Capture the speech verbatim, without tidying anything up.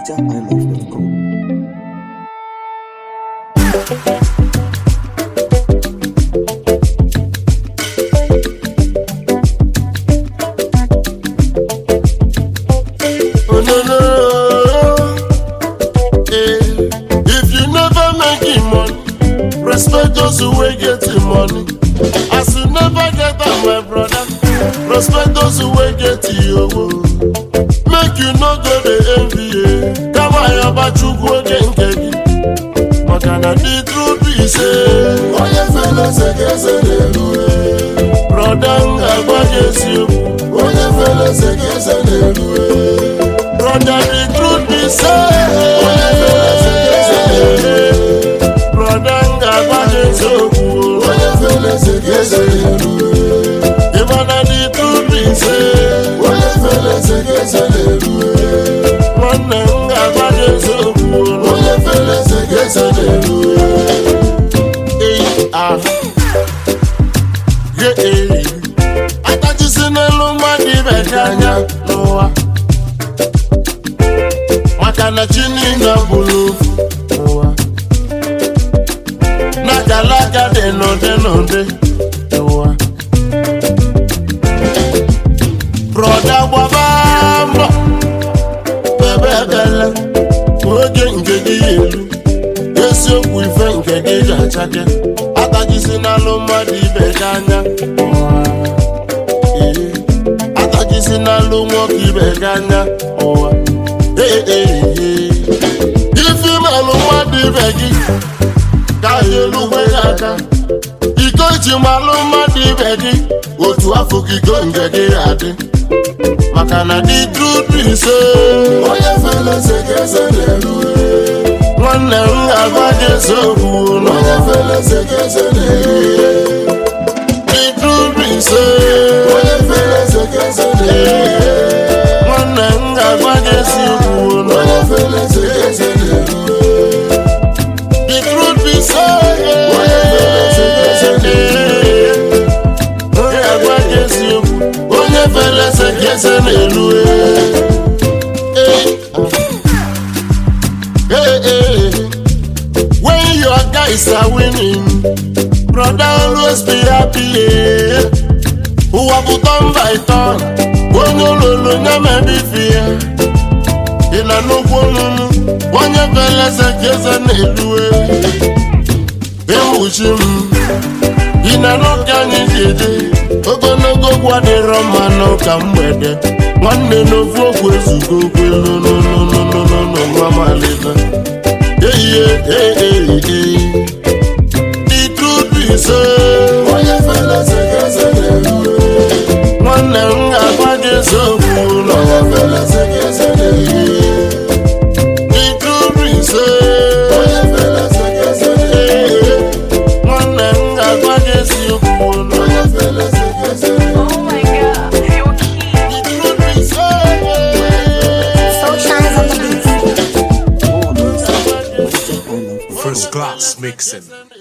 niger island dot com. Oh no no, eh. If you never make it money, respect those who will get the money. As you never get that, my brother, respect those who will get you. Make you no go the envy. Come on, about you go again, Kegi. But can I the truth be say? Oh yeah, fellas, I guess I do. Brother, I guess you. Oh yeah, fellas, I guess I do. Brother, the truth be say, oh yeah, fellas, I guess I do. Brother, I guess you. Oh yeah, fellas, I guess I do. Even the truth be say, oh yeah, fellas, I guess I do. One thing I guess you. Oh yeah, fellas, I guess I do. Hey, ah, yeah, hey. I thought you seen a little money back on Noah. Makana chini na bulufu Noah. Nakalaka de no de no de Noah. Brother wabamba bebe bele oge ngegi yelu esi okwu ife ngegi gachake atajisi na lomadi beganya eh atajisi na lomoki beganya oh eh eh ifi na lomadi begi ka yelu begaka iko ji malomadi begi otu afọ gigo ngegi ade. Makana the truth be say, oh yeah, fellas, I guess I do. One day I got this so cool, oh yeah, fellas, I guess I do. The truth be say, oh yeah, fellas, I guess I do. One day I got this so cool, oh yeah, fellas, I guess I do. The truth be say, oh yeah, fellas, I guess I do. Oh yeah, I got this so cool. Oh yeah, fellas, I guess I do. Hey, hey, hey. When your guys are winning, brother, always be happy. Yeah. Who have put on by turn? When you lose, you may be fear. In a no one, when your fellas are guess I do. Hey, push him. In a no can you see? Ogono go kwa de Roma no kambede. One day no fuck with you go no no no no no no no mama leta. Yeah yeah yeah yeah yeah. The truth be say, oh yeah fellas I guess I do. One day I got this so cool. Oh yeah fellas I guess I do. The truth be say, oh yeah fellas I guess I do. One day I got this so cool. Oh yeah fellas. Oh my god, you're cute. So shines on the beat. First class mixing.